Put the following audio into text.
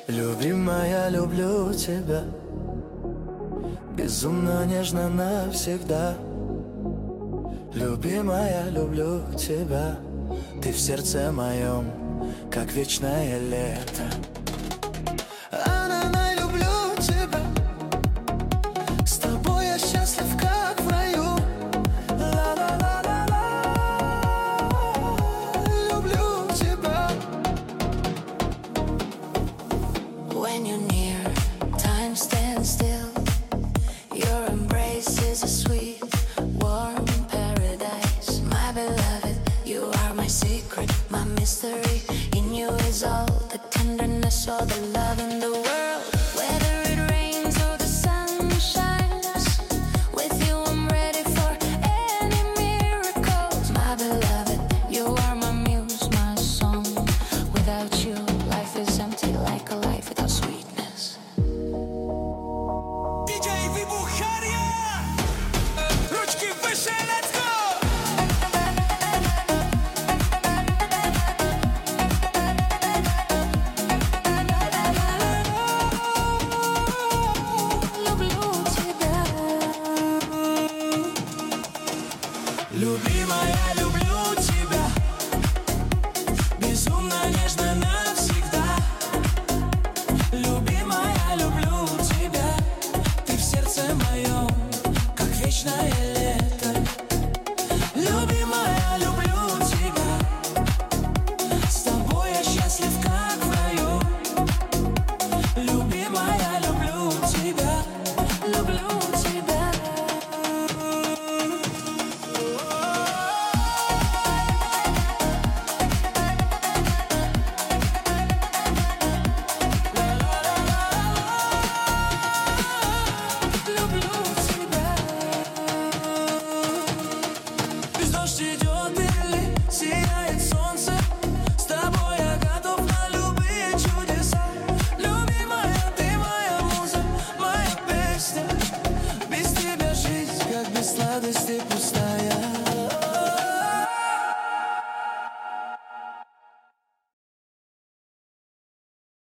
Любимая, люблю тебя, безумно нежно навсегда. Любимая, люблю тебя, ты в сердце моем, как вечное лето. Ана, люблю тебя, с тобой я счастлив, как в раю. Ла-ла-ла-ла-ла, люблю тебя. When you're near, time stands still. Your embrace is a sweet, warm paradise. My beloved, you are my secret, my mystery. In you is all the tenderness, all the love in the world.